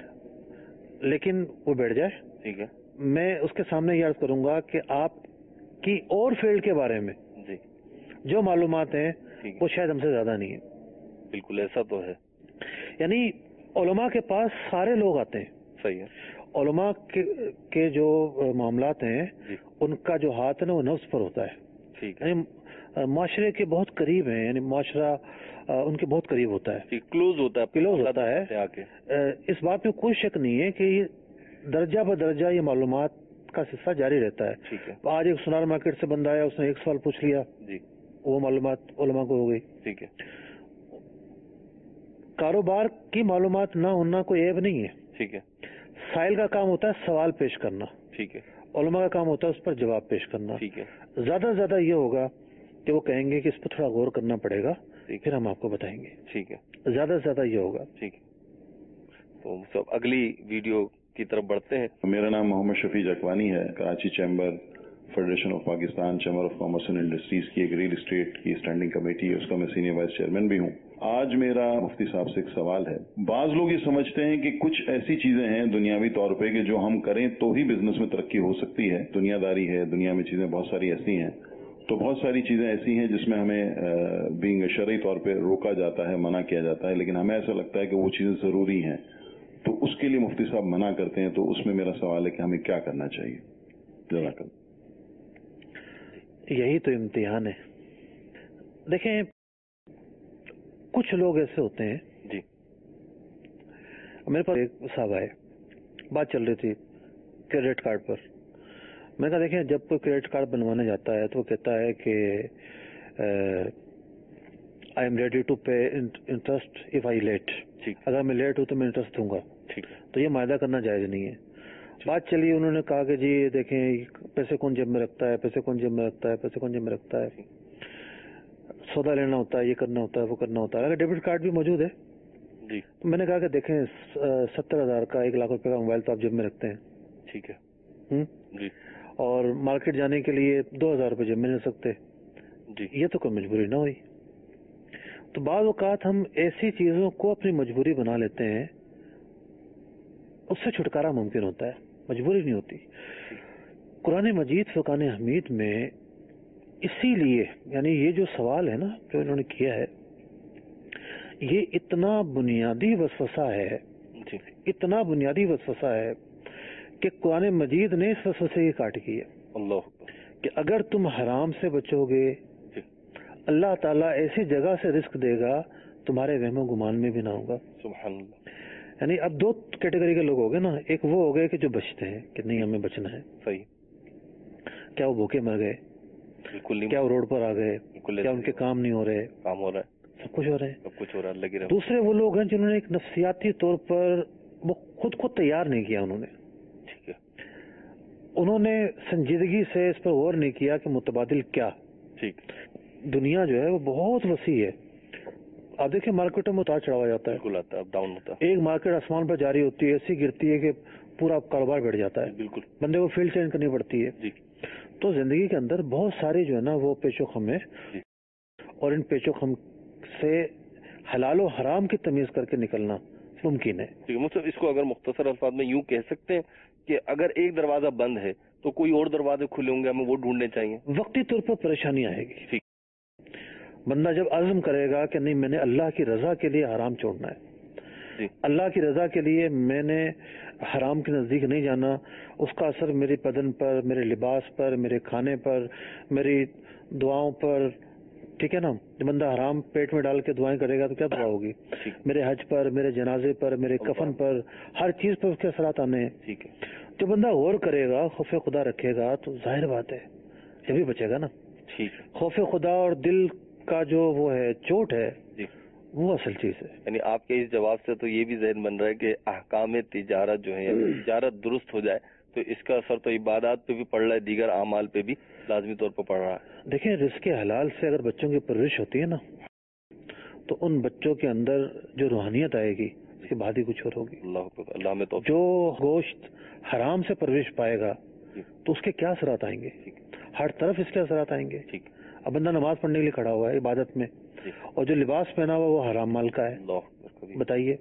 لیکن وہ بیٹھ جائے. ٹھیک ہے. میں اس کے سامنے یہ عرض کروں گا کہ آپ کی اور فیلڈ کے بارے میں جی جو معلومات ہیں وہ شاید ہم سے زیادہ نہیں ہے. بالکل ایسا تو ہے. یعنی علماء کے پاس سارے لوگ آتے ہیں. صحیح ہے. علماء کے جو معاملات ہیں جی. ان کا جو ہاتھ ہے نا وہ نفس پر ہوتا ہے. ٹھیک ہے. یعنی معاشرے کے بہت قریب ہیں, یعنی معاشرہ ان کے بہت قریب ہوتا ہے, کلوز ہوتا ہے, کلوز ہوتا ہے. اس بات میں کوئی شک نہیں ہے کہ درجہ بدرجہ یہ معلومات کا سلسلہ جاری رہتا ہے. ٹھیک ہے. آج ایک سونار مارکیٹ سے بندہ آیا, اس نے ایک سوال پوچھ لیا جی, وہ معلومات علماء کو ہو گئی. ٹھیک ہے. کاروبار کی معلومات نہ ہونا کوئی عیب نہیں ہے. ٹھیک ہے. سائل کا کام ہوتا ہے سوال پیش کرنا. ٹھیک ہے. علماء کا کام ہوتا ہے اس پر جواب پیش کرنا. ٹھیک ہے. زیادہ سے زیادہ یہ ہوگا کہ وہ کہیں گے کہ اس پر تھوڑا غور کرنا پڑے گا, پھر ہم آپ کو بتائیں گے. ٹھیک ہے. زیادہ سے زیادہ یہ ہوگا. ٹھیک ہے. تو سب اگلی ویڈیو کی طرف بڑھتے ہیں. میرا نام محمد شفیع جکوانی ہے. Karachi chamber federation of Pakistan chamber of commerce and industries کی ایک ریل اسٹیٹ کی اسٹینڈنگ کمیٹی ہے, اس کا میں سینئر وائس چیئرمین بھی ہوں. آج میرا مفتی صاحب سے ایک سوال ہے. بعض لوگ یہ سمجھتے ہیں کہ کچھ ایسی چیزیں ہیں دنیاوی طور پہ کہ جو ہم کریں تو ہی بزنس میں ترقی ہو سکتی ہے. دنیا داری ہے, دنیا میں چیزیں بہت ساری ایسی ہیں, تو بہت ساری چیزیں ایسی ہیں جس میں ہمیں بینگ شرعی طور پہ روکا جاتا ہے, منع کیا جاتا ہے, لیکن ہمیں ایسا لگتا ہے کہ وہ چیزیں ضروری ہیں, تو اس کے لیے مفتی صاحب منع کرتے ہیں. تو اس میں میرا سوال ہے کہ ہمیں کیا کرنا چاہیے؟ جزاک اللہ. یہی تو امتحان ہے. دیکھیں, کچھ لوگ ایسے ہوتے ہیں. جی. میرے پاس ایک صاحب آئے, بات چل رہی تھی کریڈٹ کارڈ پر. میں کہا دیکھیں, جب کوئی کریڈٹ کارڈ بنوانے جاتا ہے تو وہ کہتا ہے کہ I am ready to pay interest if I late. اگر میں لیٹ ہوں تو میں انٹرسٹ دوں گا. ٹھیک ہے. تو یہ معاہدہ کرنا جائز نہیں ہے. بات چلی, انہوں نے کہا کہ جی دیکھیں پیسے کون جیب میں رکھتا ہے, پیسے کون جیب میں رکھتا ہے, پیسے کون جیب میں رکھتا ہے, سودا لینا ہوتا ہے, یہ کرنا ہوتا ہے, وہ کرنا ہوتا ہے. اگر ڈیبٹ کارڈ بھی موجود ہے جی, تو میں نے کہا کہ دیکھیں ستر ہزار کا ایک لاکھ روپے کا موبائل تو آپ جیب میں رکھتے ہیں. ٹھیک ہے. ہوں جی. اور مارکیٹ جانے کے لیے دو ہزار روپے جیب میں رکھ سکتے. جی. یہ تو کوئی مجبوری نہ ہوئی. تو بعض اوقات ہم ایسی چیزوں کو اپنی مجبوری بنا لیتے ہیں, اس سے چھٹکارا ممکن ہوتا ہے, مجبوری نہیں ہوتی. قرآن مجید فرقان حمید میں اسی لیے, یعنی یہ جو سوال ہے نا جو انہوں نے کیا ہے, یہ اتنا بنیادی وسوسہ ہے, اتنا بنیادی وسوسہ ہے کہ قرآن مجید نے اس وسوسے کی کاٹ کی ہے. اللہ کہ اگر تم حرام سے بچو گے, اللہ تعالیٰ ایسی جگہ سے رزق دے گا تمہارے وہم و گمان میں بھی نہ ہوگا. سبحان اللہ. یعنی اب دو کیٹیگری کے لوگ ہو گئے نا. ایک وہ ہو گئے کہ جو بچتے ہیں کہ نہیں ہمیں بچنا ہے. صحیح. کیا وہ بھوکے مر گئے؟ بالکل نہیں. کیا وہ روڈ پر آ گئے؟ کیا ان کے کام نہیں ہو رہے؟ کام ہو رہا ہے, سب کچھ ہو رہا ہے, سب کچھ ہو رہا ہے, لگے رہے. دوسرے وہ لوگ ہیں جنہوں نے ایک نفسیاتی طور پر وہ خود کو تیار نہیں کیا. انہوں نے ٹھیک ہے, انہوں نے سنجیدگی سے اس پر غور نہیں کیا کہ متبادل کیا. ٹھیک. دنیا جو ہے وہ بہت وسیع ہے. آپ دیکھیں مارکیٹوں میں اتار چڑھاوا جاتا ہے, بالکل آتا ہے, اپ ڈاؤن ہوتا ہے. ایک مارکیٹ آسمان پر جاری ہوتی ہے, ایسی گرتی ہے کہ پورا کاروبار بیٹھ جاتا ہے. بالکل. بندے کو فیلڈ چینج کرنی پڑتی ہے. جی. تو زندگی کے اندر بہت ساری جو ہے نا وہ پیچ و خم ہے, اور ان پیچ و خم سے حلال و حرام کی تمیز کر کے نکلنا ممکن ہے. مطلب اس کو اگر مختصر الفاظ میں یوں کہہ سکتے ہیں کہ اگر ایک دروازہ بند ہے تو کوئی اور دروازے کھلے ہوں گے, ہمیں وہ ڈھونڈنے چاہیے. وقتی طور پر پریشانی آئے گی. ٹھیک. بندہ جب عزم کرے گا کہ نہیں میں نے اللہ کی رضا کے لیے حرام چھوڑنا ہے, جی, اللہ کی رضا کے لیے میں نے حرام کے نزدیک نہیں جانا, اس کا اثر میری بدن پر, میرے لباس پر, میرے کھانے پر, میری دعاؤں پر, ٹھیک ہے نا. بندہ حرام پیٹ میں ڈال کے دعائیں کرے گا تو کیا دعا ہوگی؟ میرے حج پر, میرے جنازے پر, میرے کفن پر, ہر چیز پر اس کے اثرات آنے ہیں. ٹھیک ہے. جو بندہ غور کرے گا, خوف خدا رکھے گا, تو ظاہر بات ہے یہ بھی بچے گا نا. ٹھیک. خوف خدا اور دل کا جو وہ ہے چوٹ ہے, جی, وہ اصل چیز ہے. یعنی آپ کے اس جواب سے تو یہ بھی ذہن بن رہا ہے کہ احکام تجارت جو ہے, تجارت درست ہو جائے تو اس کا اثر تو عبادات پہ بھی پڑ رہا ہے, دیگر اعمال پہ بھی لازمی طور پر پڑ رہا ہے. دیکھیں رزق حلال سے اگر بچوں کی پرورش ہوتی ہے نا, تو ان بچوں کے اندر جو روحانیت آئے گی اس کی بات ہی کچھ اور ہوگی. اللہ اللہ میں تو جو گوشت حرام سے پرورش پائے گا تو اس کے کیا اثرات آئیں گے؟ ہر طرف اس کے اثرات آئیں گے. ٹھیک. اب بندہ نماز پڑھنے کے لیے کھڑا ہوا ہے عبادت میں, اور جو لباس پہنا ہوا وہ حرام مال کا ہے, بتائیے.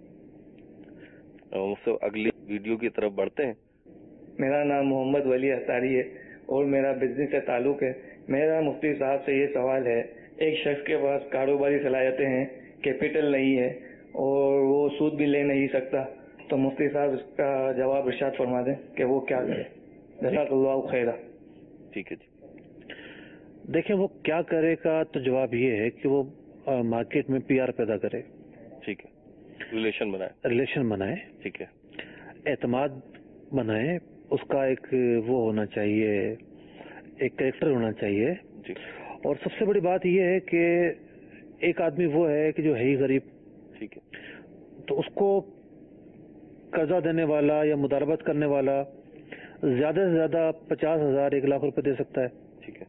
اگلی ویڈیو کی طرف بڑھتے ہیں. میرا نام محمد ولی اختاری ہے اور میرا بزنس سے تعلق ہے. میرا مفتی صاحب سے یہ سوال ہے, ایک شخص کے پاس کاروباری صلاحیتیں ہیں, کیپٹل نہیں ہے اور وہ سود بھی لے نہیں سکتا, تو مفتی صاحب اس کا جواب ارشاد فرما دیں کہ وہ کیا کرے. جزاک اللہ خیرہ. ٹھیک ہے جی. دیکھیں وہ کیا کرے کا تو جواب یہ ہے کہ وہ مارکیٹ میں پی آر پیدا کرے. ٹھیک ہے. ریلیشن بنائے, ریلیشن بنائے. ٹھیک ہے. اعتماد بنائے, اس کا ایک وہ ہونا چاہیے، ایک کریکٹر ہونا چاہیے جی. اور سب سے بڑی بات یہ ہے کہ ایک آدمی وہ ہے کہ جو ہے ہی غریب، ٹھیک ہے، تو اس کو قرضہ دینے والا یا مداربت کرنے والا زیادہ سے زیادہ پچاس ہزار ایک لاکھ روپے دے سکتا ہے. ٹھیک ہے،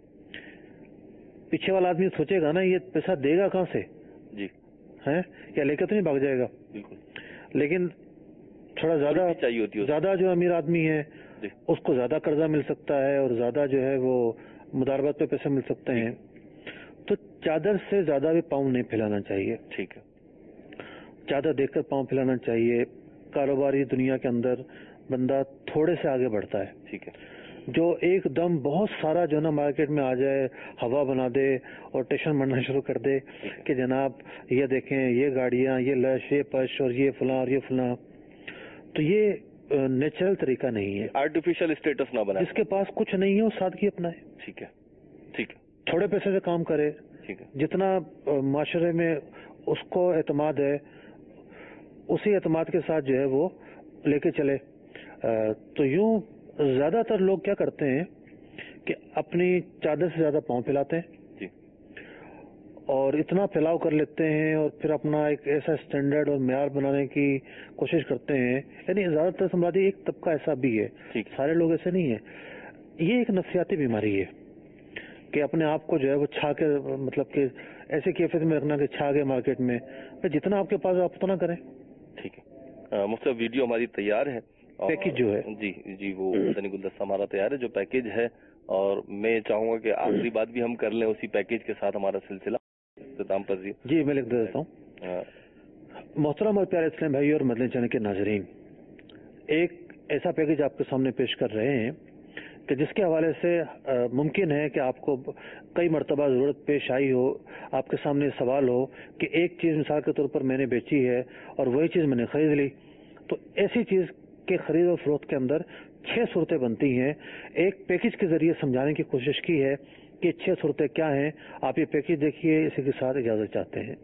پیچھے والا آدمی سوچے گا نا یہ پیسہ دے گا کہاں سے، جی ہے یا لے کے تو نہیں بھاگ جائے گا. بالکل. لیکن تھوڑا زیادہ چاہیے ہوتی ہے، زیادہ جو امیر آدمی ہے جی. اس کو زیادہ قرضہ مل سکتا ہے اور زیادہ جو ہے وہ مداربت پہ پیسے مل سکتے ہیں. تو چادر سے زیادہ بھی پاؤں نہیں پھیلانا چاہیے. ٹھیک ہے، چادر دیکھ کر پاؤں پھیلانا چاہیے. کاروباری دنیا کے اندر بندہ تھوڑے سے آگے بڑھتا ہے. ٹھیک ہے، جو ایک دم بہت سارا جو نا مارکیٹ میں آ جائے، ہوا بنا دے اور ٹیشن مرنا شروع کر دے کہ جناب یہ دیکھیں یہ گاڑیاں، یہ لش، یہ پش اور یہ فلاں اور یہ فلاں، تو یہ نیچرل طریقہ نہیں ہے. آرٹیفیشل اسٹیٹس نہ بنائے. جس کے پاس کچھ نہیں ہے وہ سادگی اپنائے. ٹھیک ہے، ٹھیک ہے، تھوڑے پیسے سے کام کرے. ٹھیک ہے، جتنا معاشرے میں اس کو اعتماد ہے اسی اعتماد کے ساتھ جو ہے وہ لے کے چلے. تو یوں زیادہ تر لوگ کیا کرتے ہیں کہ اپنی چادر سے زیادہ پاؤں پھیلاتے ہیں جی. اور اتنا پھیلاؤ کر لیتے ہیں اور پھر اپنا ایک ایسا اسٹینڈرڈ اور معیار بنانے کی کوشش کرتے ہیں. یعنی زیادہ تر سماجی ایک طبقہ ایسا بھی ہے، سارے لوگ ایسے نہیں ہیں. یہ ایک نفسیاتی بیماری ہے کہ اپنے آپ کو جو ہے وہ چھا کے، مطلب کہ ایسی کیفیت میں رکھنا کہ چھا گئے مارکیٹ میں. جتنا آپ کے پاس آپ اتنا کریں. ٹھیک ہے، مفتی ویڈیو ہماری تیار ہے، پیکج جو ہے جی جی وہ مدنی گلدستہ ہمارا تیار ہے جو پیکج ہے، اور میں چاہوں گا کہ آخری بات بھی ہم کر لیں اسی پیکج کے ساتھ ہمارا سلسلہ اختتام پذیر. جی میں لکھ دیتا ہوں. محترم اور پیارے اسلام بھائی اور مدنی چینل کے ناظرین، ایک ایسا پیکج آپ کے سامنے پیش کر رہے ہیں کہ جس کے حوالے سے ممکن ہے کہ آپ کو کئی مرتبہ ضرورت پیش آئی ہو، آپ کے سامنے سوال ہو کہ ایک چیز مثال کے طور پر میں نے بیچی ہے اور وہی چیز میں نے خرید لی. تو ایسی چیز کے خرید و فروخت کے اندر چھ صورتیں بنتی ہیں. ایک پیکج کے ذریعے سمجھانے کی کوشش کی ہے کہ چھ صورتیں کیا ہیں. آپ یہ پیکج دیکھیے، اسی کے ساتھ اجازت چاہتے ہیں.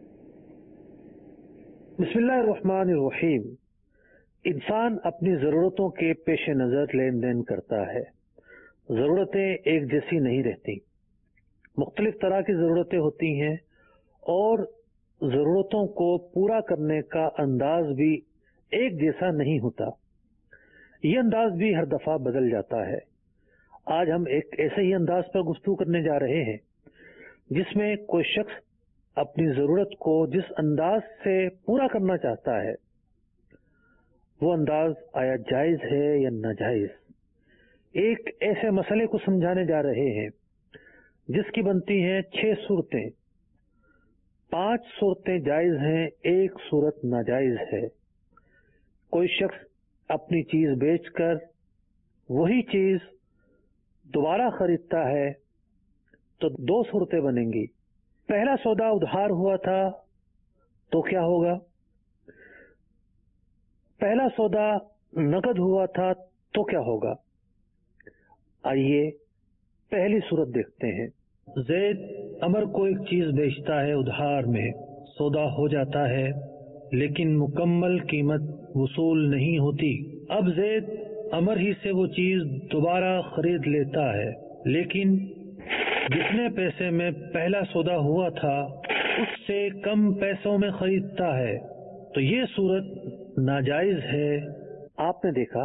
بسم اللہ الرحمن الرحیم. انسان اپنی ضرورتوں کے پیش نظر لین دین کرتا ہے. ضرورتیں ایک جیسی نہیں رہتی، مختلف طرح کی ضرورتیں ہوتی ہیں اور ضرورتوں کو پورا کرنے کا انداز بھی ایک جیسا نہیں ہوتا. یہ انداز بھی ہر دفعہ بدل جاتا ہے. آج ہم ایک ایسے ہی انداز پر گفتگو کرنے جا رہے ہیں جس میں کوئی شخص اپنی ضرورت کو جس انداز سے پورا کرنا چاہتا ہے وہ انداز آیا جائز ہے یا ناجائز. ایک ایسے مسئلے کو سمجھانے جا رہے ہیں جس کی بنتی ہیں چھ صورتیں. پانچ صورتیں جائز ہیں، ایک صورت ناجائز ہے. کوئی شخص اپنی چیز بیچ کر وہی چیز دوبارہ خریدتا ہے تو دو صورتیں بنیں گی. پہلا سودا ادھار ہوا تھا تو کیا ہوگا؟ پہلا سودا نقد ہوا تھا تو کیا ہوگا؟ آئیے پہلی صورت دیکھتے ہیں. زید عمر کو ایک چیز بیچتا ہے ادھار میں، سودا ہو جاتا ہے لیکن مکمل قیمت وصول نہیں ہوتی. اب زید عمر ہی سے وہ چیز دوبارہ خرید لیتا ہے لیکن جتنے پیسے میں پہلا سودا ہوا تھا اس سے کم پیسوں میں خریدتا ہے تو یہ صورت ناجائز ہے. آپ نے دیکھا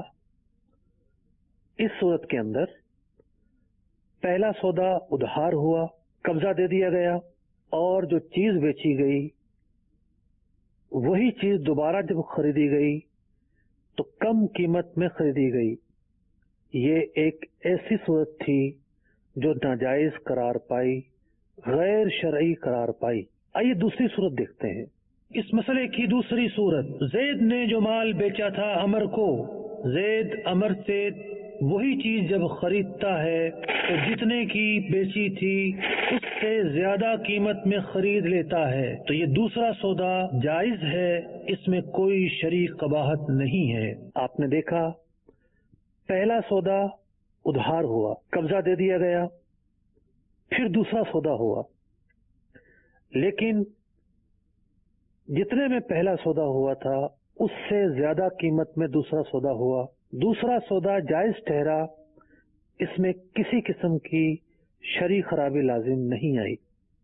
اس صورت کے اندر پہلا سودا ادھار ہوا، قبضہ دے دیا گیا، اور جو چیز بیچی گئی وہی چیز دوبارہ جب خریدی گئی تو کم قیمت میں خریدی گئی. یہ ایک ایسی صورت تھی جو ناجائز قرار پائی، غیر شرعی قرار پائی. آئیے دوسری صورت دیکھتے ہیں. اس مسئلے کی دوسری صورت، زید نے جو مال بیچا تھا عمر کو، زید عمر سے وہی چیز جب خریدتا ہے تو جتنے کی بیچی تھی اس سے زیادہ قیمت میں خرید لیتا ہے تو یہ دوسرا سودا جائز ہے، اس میں کوئی شرعی قباحت نہیں ہے. آپ نے دیکھا پہلا سودا ادھار ہوا، قبضہ دے دیا گیا، پھر دوسرا سودا ہوا، لیکن جتنے میں پہلا سودا ہوا تھا اس سے زیادہ قیمت میں دوسرا سودا ہوا. दूसरा सौदा जायज ठहरा, इसमें किसी किस्म की शरई खराबी लाजिम नहीं आई।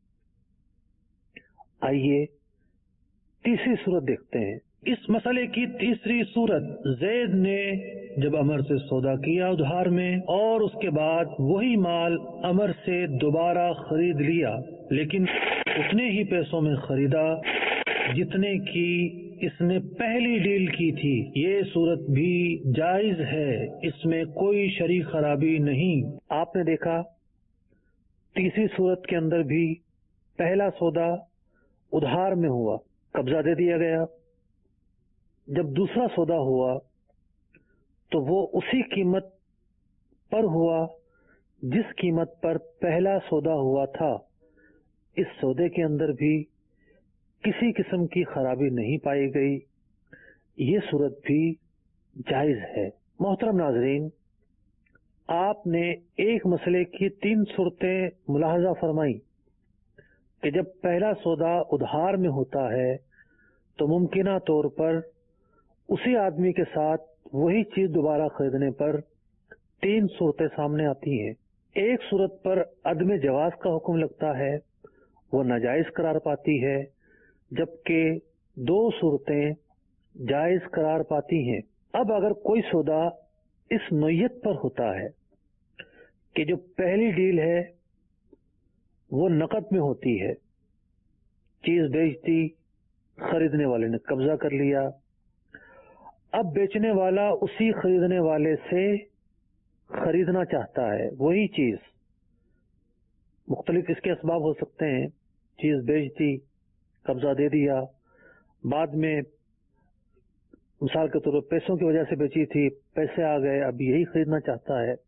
आइए तीसरी सूरत देखते हैं। इस मसले की तीसरी सूरत, जैद ने जब अमर से सौदा किया उधार में और उसके बाद वही माल अमर से दोबारा खरीद लिया, लेकिन उतने ही पैसों में खरीदा जितने की इसने पहली डील की थी, ये सूरत भी जायज है, इसमें कोई शरई खराबी नहीं। आपने देखा तीसरी सूरत के अंदर भी पहला सौदा उधार में हुआ, कब्जा दे दिया गया। जब दूसरा सौदा हुआ तो वो उसी कीमत पर हुआ जिस कीमत पर पहला सौदा हुआ था। इस सौदे के अंदर भी किसी किस्म की खराबी नहीं पाई गई। ये सूरत भी जायज है। मोहतरम नाजरीन, आपने एक मसले की तीन सूरतें मुलाहजा फरमाई कि जब पहला सौदा उधार में होता है तो मुमकिना तौर पर उसी आदमी के साथ वही चीज दोबारा खरीदने पर तीन सूरतें सामने आती हैं। एक सूरत पर अदम जवाज का हुक्म लगता है, वो नाजायज करार पाती है, जबकि दो सूरतें जायज करार पाती हैं। अब अगर कोई सौदा इस नोयत पर होता है कि जो पहली डील है वो नकद में होती है, चीज बेच दी, खरीदने वाले ने कब्जा कर लिया, अब बेचने वाला उसी खरीदने वाले से खरीदना चाहता है वही चीज। मुख्तलिफ इसके असबाब हो सकते हैं, चीज बेच दी, कब्जा दे दिया, बाद में मिसाल के तौर पर पैसों की वजह से बेची थी, पैसे आ गए, अब यही खरीदना चाहता है।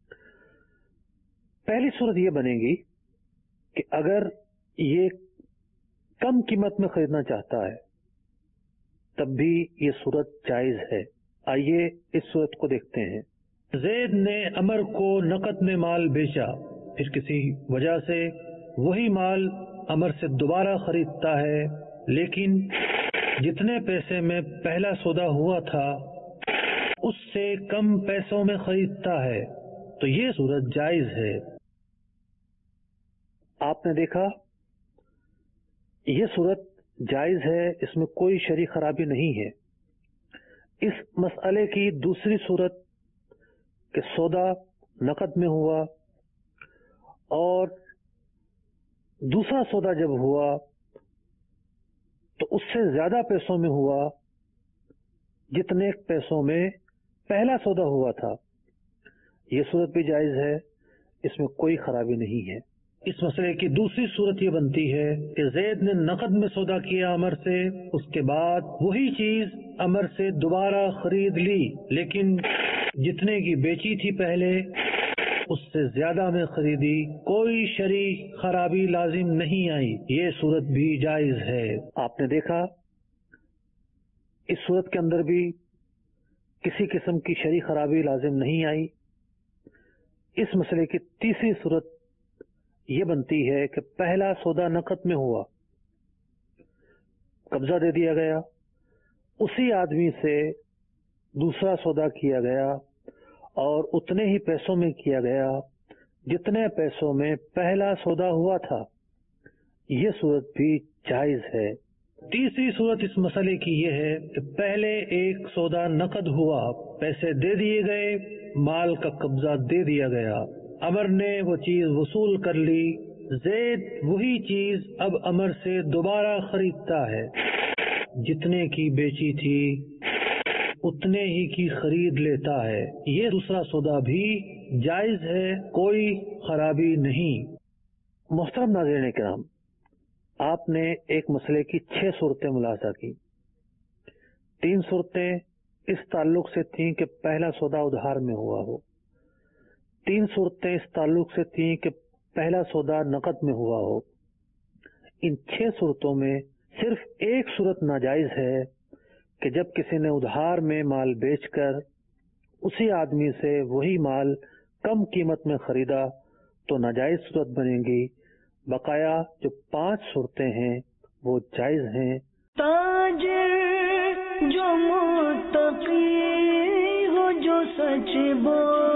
पहली सूरत ये बनेगी कि अगर ये कम कीमत में खरीदना चाहता है तब भी ये सूरत जायज है। आइए इस सूरत को देखते हैं। जैद ने अमर को नकद में माल बेचा, फिर किसी वजह से वही माल अमर से दोबारा खरीदता है, लेकिन जितने पैसे में पहला सौदा हुआ था उससे कम पैसों में खरीदता है, तो ये सूरत जायज है। आपने देखा ये सूरत जायज है, इसमें कोई शरई खराबी नहीं है। इस मसले की दूसरी सूरत कि सौदा नकद में हुआ और दूसरा सौदा जब हुआ तो उससे ज्यादा पैसों में हुआ जितने पैसों में पहला सौदा हुआ था, ये सूरत भी जायज है, इसमें कोई खराबी नहीं है। इस मसले की दूसरी सूरत ये बनती है कि जैद ने नकद में सौदा किया अमर से, उसके बाद वही चीज अमर से दोबारा खरीद ली, लेकिन जितने की बेची थी पहले उससे ज्यादा में खरीदी, कोई शरई खराबी लाजिम नहीं आई, ये सूरत भी जायज है। आपने देखा इस सूरत के अंदर भी किसी किस्म की शरई खराबी लाजिम नहीं आई। इस मसले की तीसरी सूरत ये बनती है कि पहला सौदा नकद में हुआ, कब्जा दे दिया गया, उसी आदमी से दूसरा सौदा किया गया और उतने ही पैसों में किया गया जितने पैसों में पहला सौदा हुआ था, ये सूरत भी जायज है। तीसरी सूरत इस मसले की ये है कि पहले एक सौदा नकद हुआ, पैसे दे दिए गए, माल का कब्जा दे दिया गया, अमर ने वो चीज वसूल कर ली, जैद वही चीज अब अमर से दोबारा खरीदता है, जितने की बेची थी उतने ही की खरीद लेता है, ये दूसरा सौदा भी जायज है, कोई खराबी नहीं। मोहतरम नाज़रीन किराम, आपने एक मसले की छह सूरतें मुलाहजा की। तीन सूरतें इस ताल्लुक से थीं कि पहला सौदा उधार में हुआ हो, तीन सूरतें इस ताल्लुक से थीं कि पहला सौदा नकद में हुआ हो। इन छह सूरतों में सिर्फ एक सूरत नाजायज है कि जब किसी ने उधार में माल बेचकर उसी आदमी से वही माल कम कीमत में खरीदा तो नाजायज सूरत बनेगी। बकाया जो पांच सूरतें हैं वो जायज हैं। ताजिर जो मुत्तकी हो, जो सच बोल